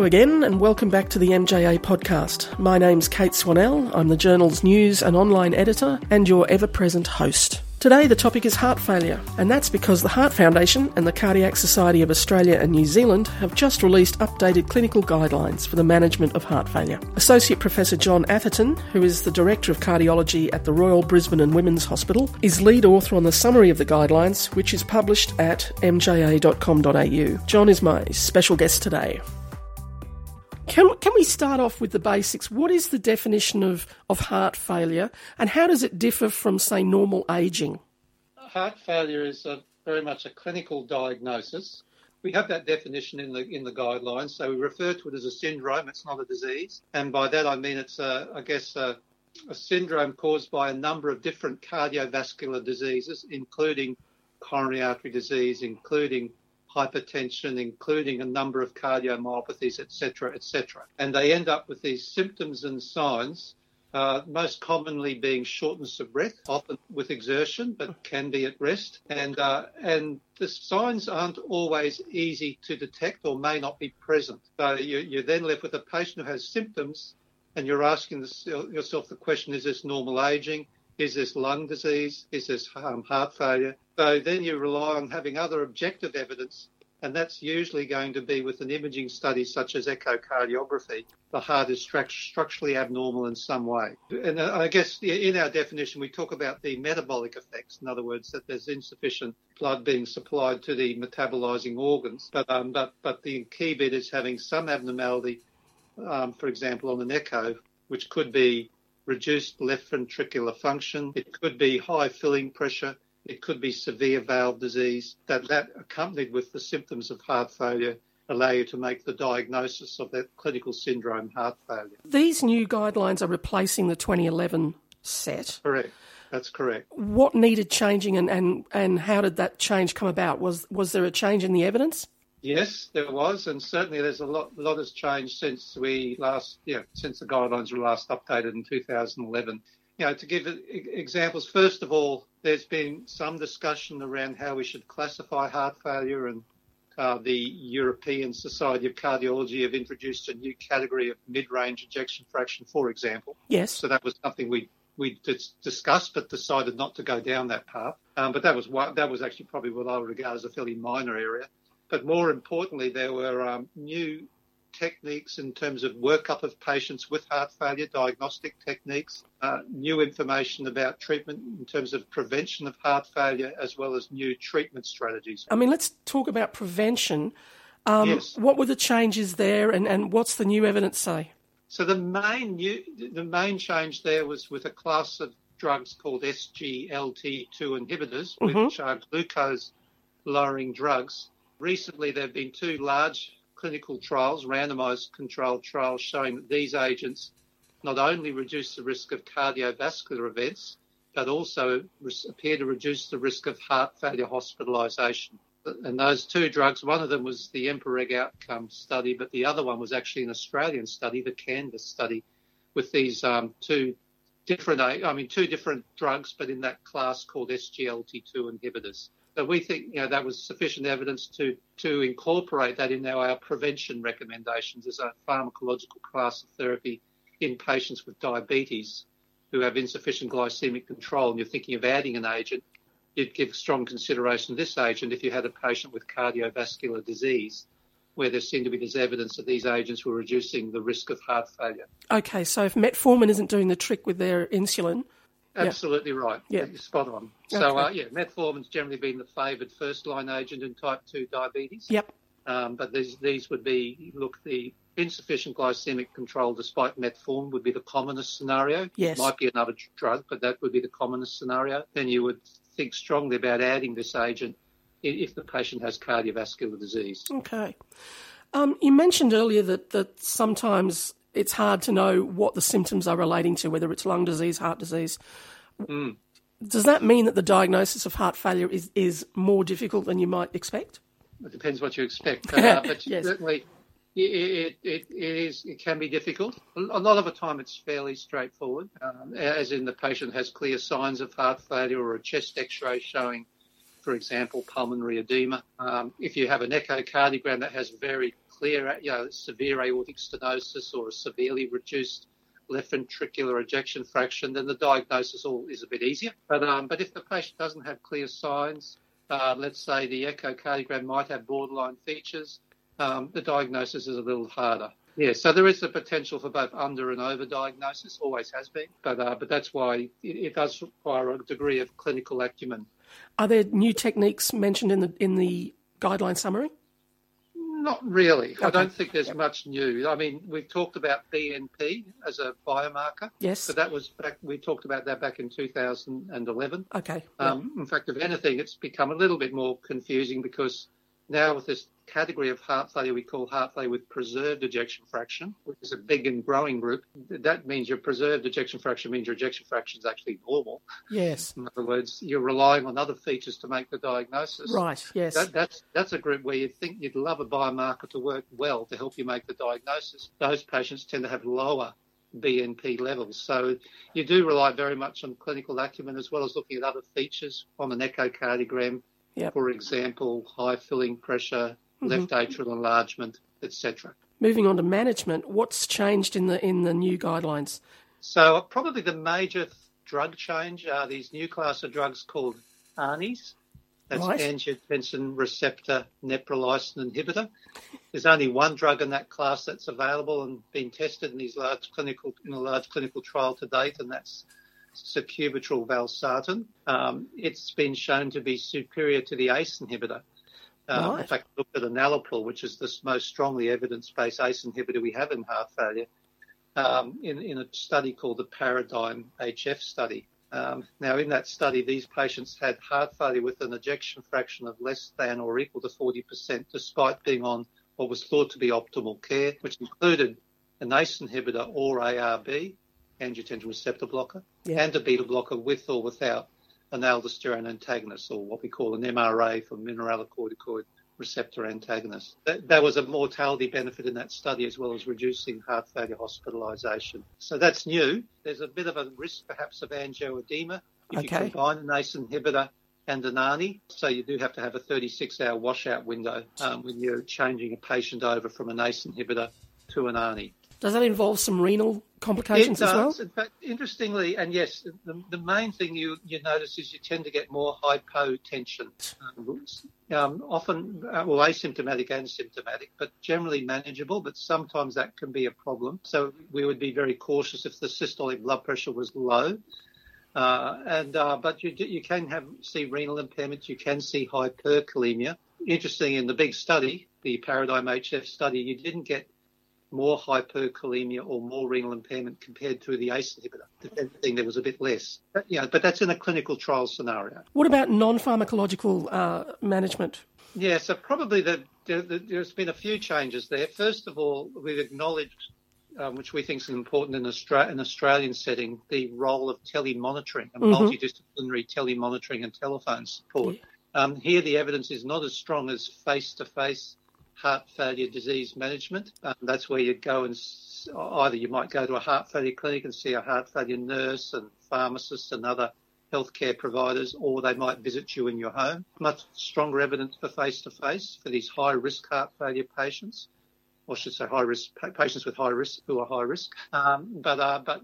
Hello again and welcome back to the MJA podcast. My name's Kate Swanell, I'm the journal's news and online editor and your ever-present host. Today the topic is heart failure, and that's because the Heart Foundation and the Cardiac Society of Australia and New Zealand have just released updated clinical guidelines for the management of heart failure. Associate Professor John Atherton, who is the Director of Cardiology at the Royal Brisbane and Women's Hospital, is lead author on the summary of the guidelines, which is published at mja.com.au. John is my special guest today. Can we start off with the basics? What is the definition of heart failure, and how does it differ from, say, normal ageing? Heart failure is very much a clinical diagnosis. We have that definition in the guidelines, so we refer to it as a syndrome. It's not a disease, and by that I mean it's a syndrome caused by a number of different cardiovascular diseases, including coronary artery disease, including hypertension, including a number of cardiomyopathies, etc., etc. And they end up with these symptoms and signs, most commonly being shortness of breath, often with exertion, but can be at rest. And the signs aren't always easy to detect or may not be present. So you're then left with a patient who has symptoms, and you're asking yourself the question, is this normal ageing? Is this lung disease? Is this heart failure? So then you rely on having other objective evidence, and that's usually going to be with an imaging study such as echocardiography. The heart is structurally abnormal in some way. And I guess in our definition, we talk about the metabolic effects. In other words, that there's insufficient blood being supplied to the metabolizing organs. But the key bit is having some abnormality, for example, on an echo, which could be reduced left ventricular function. It could be high filling pressure. It could be severe valve disease. That accompanied with the symptoms of heart failure allow you to make the diagnosis of that clinical syndrome, heart failure. These new guidelines are replacing the 2011 set. Correct. That's correct. What needed changing and how did that change come about? Was there a change in the evidence? Yes, there was, and certainly there's a lot has changed since since the guidelines were last updated in 2011. To give examples, first of all, there's been some discussion around how we should classify heart failure, and the European Society of Cardiology have introduced a new category of mid-range ejection fraction, for example. Yes. So that was something we discussed but decided not to go down that path. But that was actually probably what I would regard as a fairly minor area. But more importantly, there were new techniques in terms of workup of patients with heart failure, diagnostic techniques, new information about treatment in terms of prevention of heart failure, as well as new treatment strategies. I mean, let's talk about prevention. Yes. What were the changes there, and what's the new evidence say? So the main change there was with a class of drugs called SGLT2 inhibitors, which are glucose-lowering drugs. Recently, there have been two large clinical trials, randomised controlled trials, showing that these agents not only reduce the risk of cardiovascular events, but also appear to reduce the risk of heart failure hospitalisation. And those two drugs, one of them was the EMPA-REG outcome study, but the other one was actually an Australian study, the Canvas study, with these two different drugs, but in that class called SGLT2 inhibitors. So we think that was sufficient evidence to incorporate that in our prevention recommendations as a pharmacological class of therapy in patients with diabetes who have insufficient glycemic control, and you're thinking of adding an agent. You'd give strong consideration to this agent if you had a patient with cardiovascular disease where there seemed to be this evidence that these agents were reducing the risk of heart failure. Okay, so if metformin isn't doing the trick with their insulin... Absolutely right. Yeah. You're spot on. Okay. So, metformin's generally been the favoured first-line agent in type 2 diabetes. Yep. But these would be, the insufficient glycemic control despite metformin would be the commonest scenario. Yes. It might be another drug, but that would be the commonest scenario. Then you would think strongly about adding this agent if the patient has cardiovascular disease. Okay. You mentioned earlier that sometimes it's hard to know what the symptoms are relating to, whether it's lung disease, heart disease. Does that mean that the diagnosis of heart failure is more difficult than you might expect? It depends what you expect. But yes. Certainly it can be difficult. A lot of the time it's fairly straightforward, as in the patient has clear signs of heart failure or a chest x-ray showing, for example, pulmonary edema. If you have an echocardiogram that has very clear, severe aortic stenosis or a severely reduced left ventricular ejection fraction, then the diagnosis is a bit easier. But if the patient doesn't have clear signs, let's say the echocardiogram might have borderline features, the diagnosis is a little harder. Yeah, so there is the potential for both under and over diagnosis, always has been, but that's why it does require a degree of clinical acumen. Are there new techniques mentioned in the guideline summary? Not really. Okay. I don't think there's much new. I mean, we've talked about BNP as a biomarker. Yes. But we talked about that back in 2011. Okay. In fact, if anything, it's become a little bit more confusing because now with this category of heart failure we call heart failure with preserved ejection fraction, which is a big and growing group, that means your preserved ejection fraction means your ejection fraction is actually normal. Yes. In other words, you're relying on other features to make the diagnosis. Right, yes. That's a group where you'd think you'd love a biomarker to work well to help you make the diagnosis. Those patients tend to have lower BNP levels. So you do rely very much on clinical acumen as well as looking at other features on an echocardiogram. Yep. For example, high filling pressure, left atrial enlargement, etc. Moving on to management, what's changed in the new guidelines? So probably the major drug change are these new class of drugs called ARNIs. That's right. Angiotensin receptor neprilysin inhibitor. There's only one drug in that class that's available and been tested in a large clinical trial to date, and that's sacubitril valsartan. It's been shown to be superior to the ACE inhibitor. Right. In fact, I looked at enalapril, which is the most strongly evidence-based ACE inhibitor we have in heart failure, in a study called the Paradigm HF study. Now, in that study, these patients had heart failure with an ejection fraction of less than or equal to 40%, despite being on what was thought to be optimal care, which included an ACE inhibitor or ARB, angiotensin receptor blocker, and a beta blocker with or without an aldosterone antagonist, or what we call an MRA for mineralocorticoid receptor antagonist. That was a mortality benefit in that study, as well as reducing heart failure hospitalisation. So that's new. There's a bit of a risk, perhaps, of angioedema if you combine an ACE inhibitor and an ARNI. So you do have to have a 36-hour washout window when you're changing a patient over from an ACE inhibitor to an ARNI. Does that involve some renal complications as well? In fact, interestingly, and yes, the main thing you notice is you tend to get more hypotension. Often, asymptomatic and symptomatic, but generally manageable, but sometimes that can be a problem. So we would be very cautious if the systolic blood pressure was low. But you can see renal impairment, you can see hyperkalemia. Interesting, in the big study, the Paradigm HF study, you didn't get more hyperkalemia or more renal impairment compared to the ACE inhibitor. If anything, there was a bit less. But that's in a clinical trial scenario. What about non-pharmacological management? Yeah, so probably there's been a few changes there. First of all, we've acknowledged, which we think is important in an Australian setting, the role of telemonitoring, multidisciplinary telemonitoring and telephone support. Yeah. Here the evidence is not as strong as face-to-face heart failure disease management. That's where you go and either you might go to a heart failure clinic and see a heart failure nurse and pharmacist and other healthcare providers, or they might visit you in your home. Much stronger evidence for face-to-face for these high-risk heart failure patients, or I should say high-risk patients with high risk who are high risk. But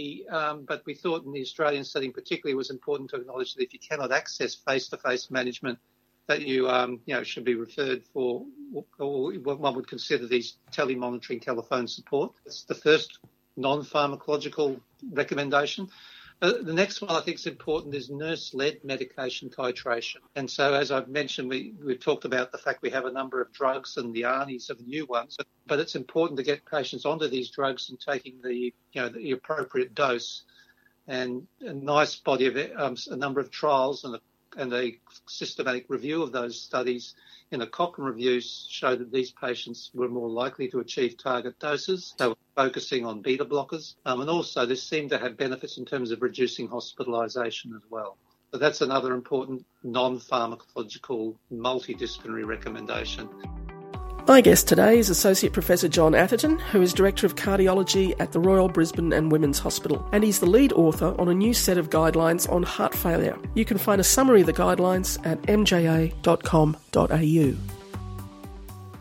we thought in the Australian setting particularly it was important to acknowledge that if you cannot access face-to-face management, that you should be referred for, or what one would consider these telemonitoring telephone support. It's the first non-pharmacological recommendation. The next one I think is important is nurse-led medication titration. And so, as I've mentioned, we've talked about the fact we have a number of drugs and the ARNIs of new ones, but it's important to get patients onto these drugs and taking the appropriate dose. And a nice body of a number of trials and a systematic review of those studies in a Cochrane review showed that these patients were more likely to achieve target doses. They were focusing on beta blockers. And also this seemed to have benefits in terms of reducing hospitalisation as well. So that's another important non-pharmacological multidisciplinary recommendation. My guest today is Associate Professor John Atherton, who is Director of Cardiology at the Royal Brisbane and Women's Hospital, and he's the lead author on a new set of guidelines on heart failure. You can find a summary of the guidelines at mja.com.au.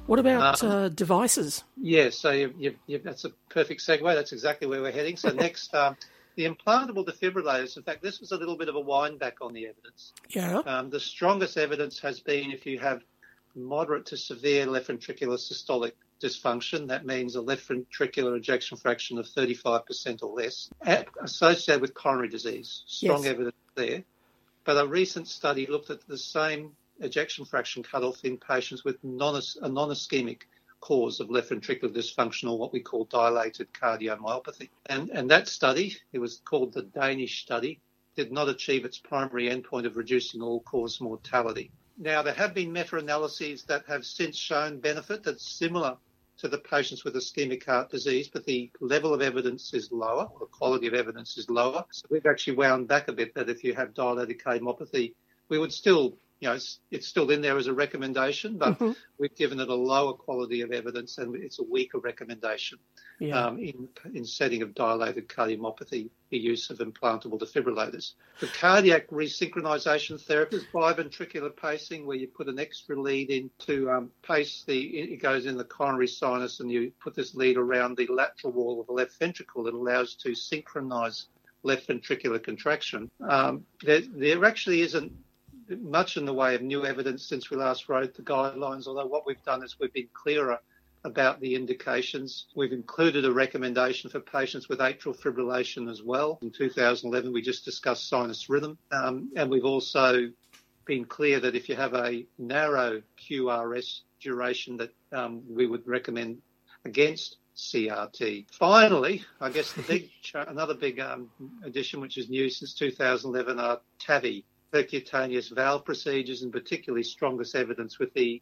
What about devices? Yeah, so that's a perfect segue. That's exactly where we're heading. So next, the implantable defibrillators. In fact, this was a little bit of a wind back on the evidence. Yeah. The strongest evidence has been if you have moderate to severe left ventricular systolic dysfunction. That means a left ventricular ejection fraction of 35% or less, associated with coronary disease. Strong evidence there. But a recent study looked at the same ejection fraction cutoff in patients with a non-ischemic cause of left ventricular dysfunction, or what we call dilated cardiomyopathy. And that study, it was called the Danish study, did not achieve its primary endpoint of reducing all-cause mortality. Now, there have been meta-analyses that have since shown benefit that's similar to the patients with ischemic heart disease, but the level of evidence is lower, or the quality of evidence is lower. So we've actually wound back a bit that if you have dilated cardiomyopathy, we would still, it's still in there as a recommendation, but we've given it a lower quality of evidence and it's a weaker recommendation in setting of dilated cardiomyopathy, the use of implantable defibrillators. The cardiac resynchronization therapy is biventricular pacing, where you put an extra lead in to pace it goes in the coronary sinus, and you put this lead around the lateral wall of the left ventricle that allows to synchronize left ventricular contraction. There actually isn't much in the way of new evidence since we last wrote the guidelines, although what we've done is we've been clearer about the indications. We've included a recommendation for patients with atrial fibrillation as well. In 2011, we just discussed sinus rhythm, and we've also been clear that if you have a narrow QRS duration, that we would recommend against CRT. Finally, I guess another big addition, which is new since 2011, are TAVI, percutaneous valve procedures, and particularly strongest evidence with the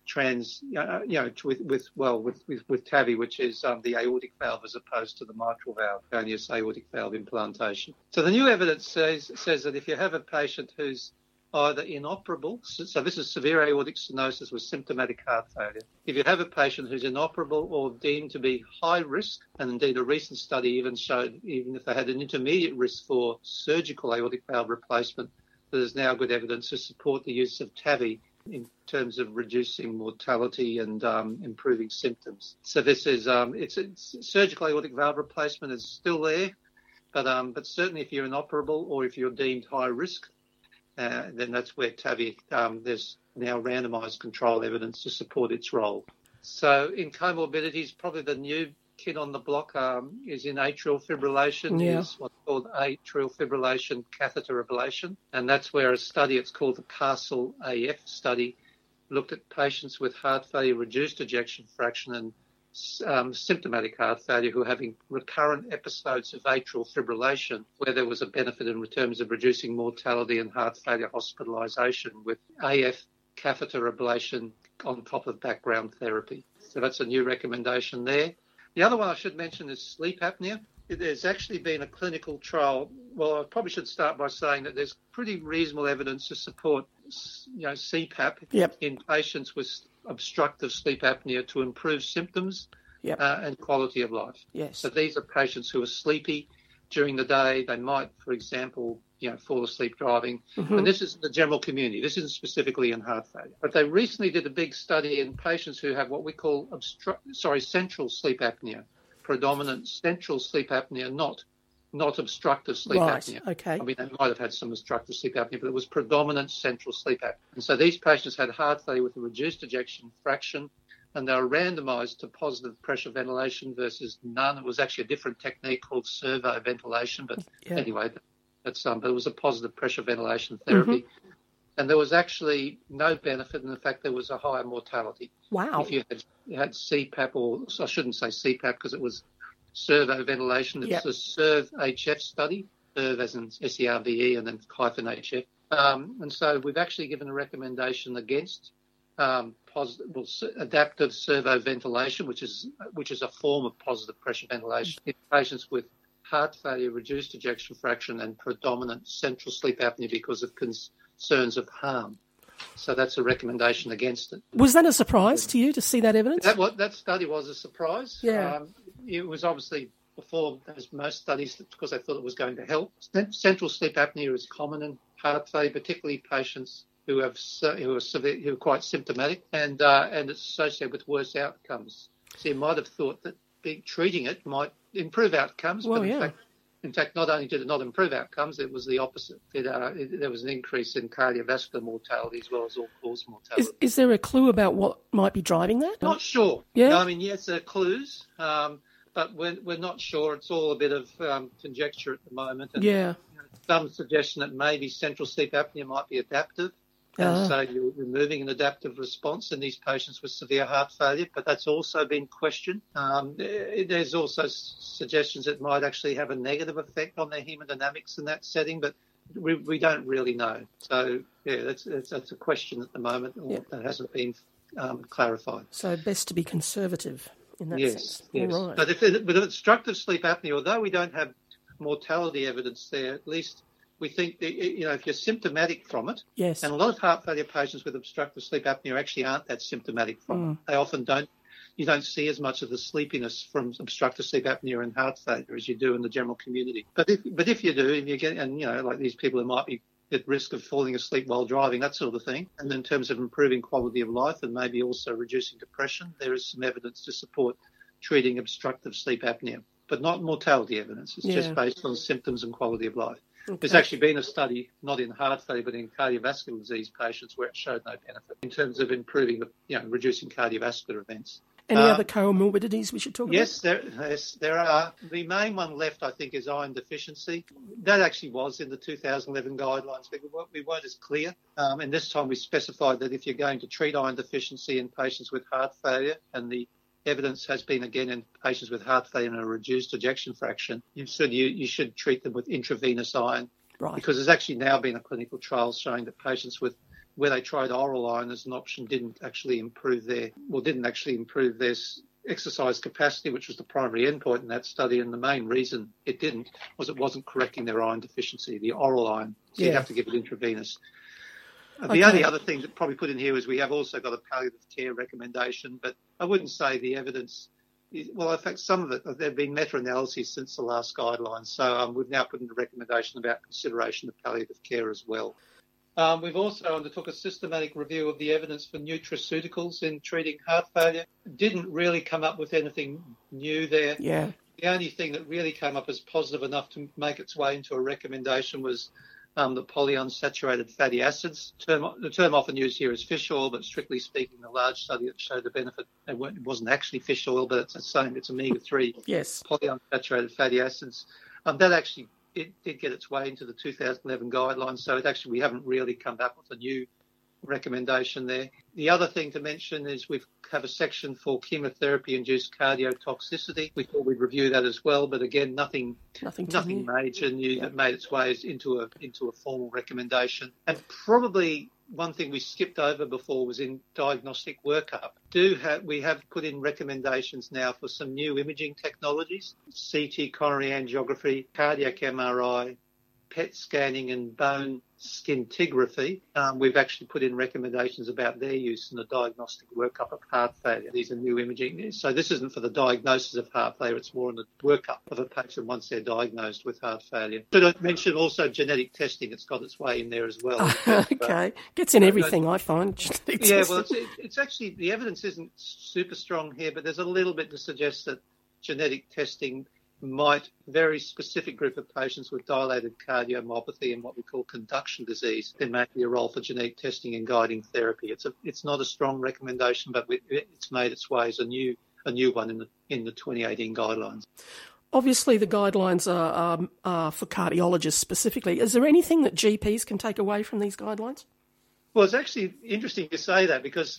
with TAVI, which is the aortic valve as opposed to the mitral valve, percutaneous aortic valve implantation. So the new evidence says that if you have a patient who's either inoperable, so this is severe aortic stenosis with symptomatic heart failure. If you have a patient who's inoperable or deemed to be high risk, and indeed a recent study even showed even if they had an intermediate risk for surgical aortic valve replacement, there's now good evidence to support the use of TAVI in terms of reducing mortality and improving symptoms. So this is it's surgical aortic valve replacement is still there, but certainly if you're inoperable or if you're deemed high risk, then that's where TAVI, there's now randomised control evidence to support its role. So in comorbidities, probably the new kid on the block is in atrial fibrillation, is what's called atrial fibrillation catheter ablation. And that's where a study, it's called the CASTLE AF study, looked at patients with heart failure, reduced ejection fraction, and symptomatic heart failure who are having recurrent episodes of atrial fibrillation, where there was a benefit in terms of reducing mortality and heart failure hospitalisation with AF catheter ablation on top of background therapy. So that's a new recommendation there. The other one I should mention is sleep apnea. There's actually been a clinical trial. Well, I probably should start by saying that there's pretty reasonable evidence to support, CPAP in patients with obstructive sleep apnea to improve symptoms and quality of life. Yes. So these are patients who are sleepy during the day. They might, for example, fall asleep driving. And this is the general community. This isn't specifically in heart failure. But they recently did a big study in patients who have what we call central sleep apnea, predominant central sleep apnea, not obstructive sleep apnea. Okay. I mean, they might have had some obstructive sleep apnea, but it was predominant central sleep apnea. And so these patients had heart failure with a reduced ejection fraction, and they were randomised to positive pressure ventilation versus none. It was actually a different technique called servo ventilation, but anyway, but it was a positive pressure ventilation therapy. And there was actually no benefit, and in fact, there was a higher mortality. Wow. If you had CPAP, or I shouldn't say CPAP because it was servo ventilation. It's a SERVE-HF study, SERVE as in SERVE and then hyphen HF. And so we've actually given a recommendation against adaptive servo ventilation, which is a form of positive pressure ventilation in patients with heart failure, reduced ejection fraction, and predominant central sleep apnea because of concerns of harm. So that's a recommendation against it. Was that a surprise to you to see that evidence? That study was a surprise. Yeah. It was obviously before, as most studies, because they thought it was going to help. Central sleep apnea is common in heart failure, particularly patients who are severe, who are quite symptomatic, and it's associated with worse outcomes. So you might have thought that treating it might improve outcomes, well, but in fact, not only did it not improve outcomes, it was the opposite. There was an increase in cardiovascular mortality as well as all-cause mortality. Is there a clue about what might be driving that? Not sure. Yeah. No, I mean, yes, there are clues, but we're not sure. It's all a bit of conjecture at the moment. And, some suggestion that maybe central sleep apnea might be adaptive. And so you're removing an adaptive response in these patients with severe heart failure, but that's also been questioned. There's also suggestions it might actually have a negative effect on their hemodynamics in that setting, but we don't really know. So, that's a question at the moment that hasn't been clarified. So best to be conservative in that sense. Yes. All right. But with obstructive sleep apnea, although we don't have mortality evidence there, at least we think that, if you're symptomatic from it, and a lot of heart failure patients with obstructive sleep apnea actually aren't that symptomatic from it. They often you don't see as much of the sleepiness from obstructive sleep apnea and heart failure as you do in the general community. But if you do, like these people who might be at risk of falling asleep while driving, that sort of thing, and in terms of improving quality of life and maybe also reducing depression, there is some evidence to support treating obstructive sleep apnea, but not mortality evidence. It's just based on symptoms and quality of life. Okay. There's actually been a study, not in heart failure, but in cardiovascular disease patients where it showed no benefit in terms of improving, reducing cardiovascular events. Any other comorbidities we should talk about? Yes, there are. The main one left, I think, is iron deficiency. That actually was in the 2011 guidelines, but we weren't as clear. And this time we specified that if you're going to treat iron deficiency in patients with heart failure, and the evidence has been, again, in patients with heart failure and a reduced ejection fraction, you should treat them with intravenous iron. Right. Because there's actually now been a clinical trial showing that patients where they tried oral iron as an option didn't actually improve their exercise capacity, which was the primary endpoint in that study. And the main reason it didn't was it wasn't correcting their iron deficiency, the oral iron. So you have to give it intravenous. The only other thing that probably put in here is we have also got a palliative care recommendation, but I wouldn't say the evidence well, in fact, some of it, there have been meta-analyses since the last guidelines, so we've now put in a recommendation about consideration of palliative care as well. We've also undertook a systematic review of the evidence for nutraceuticals in treating heart failure. Didn't really come up with anything new there. Yeah. The only thing that really came up as positive enough to make its way into a recommendation was the polyunsaturated fatty acids. The term often used here is fish oil, but strictly speaking, the large study that showed the benefit, it wasn't actually fish oil, but it's the same, it's omega-3 polyunsaturated fatty acids. That actually, it did get its way into the 2011 guidelines, so we haven't really come back with a new recommendation there. The other thing to mention is we have a section for chemotherapy-induced cardiotoxicity. We thought we'd review that as well, but again, nothing major new that made its way into a formal recommendation. And probably one thing we skipped over before was in diagnostic workup. We have put in recommendations now for some new imaging technologies: CT coronary angiography, cardiac MRI, PET scanning, and bone scintigraphy. We've actually put in recommendations about their use in the diagnostic workup of heart failure. These are new imaging. So this isn't for the diagnosis of heart failure, it's more in the workup of a patient once they're diagnosed with heart failure. Should I mention also genetic testing? It's got its way in there as well. Okay. Gets in everything, I find. Yeah, well, it's actually, the evidence isn't super strong here, but there's a little bit to suggest that genetic testing might, very specific group of patients with dilated cardiomyopathy and what we call conduction disease, there may be a role for genetic testing in guiding therapy. It's not a strong recommendation, but it's made its way as a new one in the 2018 guidelines. Obviously, the guidelines are for cardiologists specifically. Is there anything that GPs can take away from these guidelines? Well, it's actually interesting you say that, because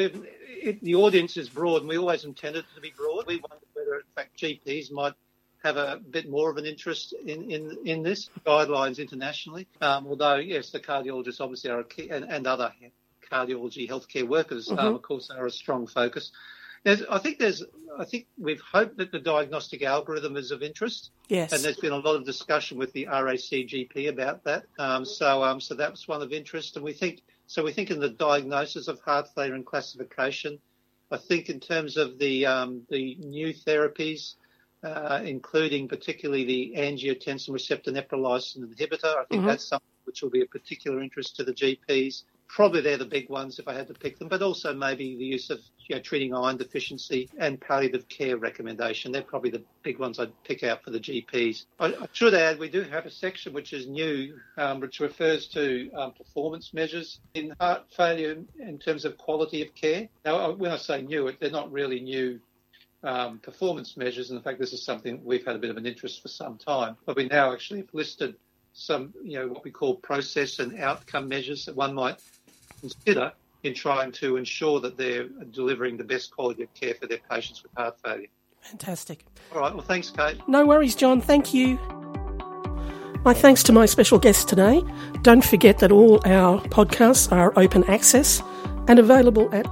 the audience is broad, and we always intended it to be broad. We wondered whether, in fact, GPs might have a bit more of an interest in this guidelines internationally. Although, yes, the cardiologists obviously are a key, and other cardiology healthcare workers, of course, are a strong focus. I think we've hoped that the diagnostic algorithm is of interest. Yes. And there's been a lot of discussion with the RACGP about that. So that was one of interest. And we think in the diagnosis of heart failure and classification. I think in terms of the new therapies, including particularly the angiotensin receptor neprilysin inhibitor, I think that's something which will be of particular interest to the GPs. Probably they're the big ones if I had to pick them, but also maybe the use of treating iron deficiency and palliative care recommendation. They're probably the big ones I'd pick out for the GPs. I should add, we do have a section which is new, which refers to performance measures in heart failure in terms of quality of care. Now, when I say new, they're not really new performance measures. And in fact, this is something we've had a bit of an interest for some time. But we now actually have listed some, what we call process and outcome measures that one might consider in trying to ensure that they're delivering the best quality of care for their patients with heart failure. Fantastic. All right, well, thanks, Kate. No worries, John. Thank you. My thanks to my special guest today. Don't forget that all our podcasts are open access and available at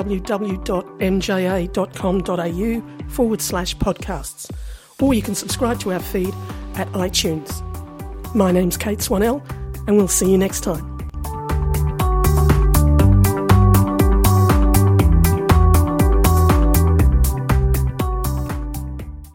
www.mja.com.au/podcasts, or you can subscribe to our feed at iTunes. My name's Kate Swanell, and we'll see you next time.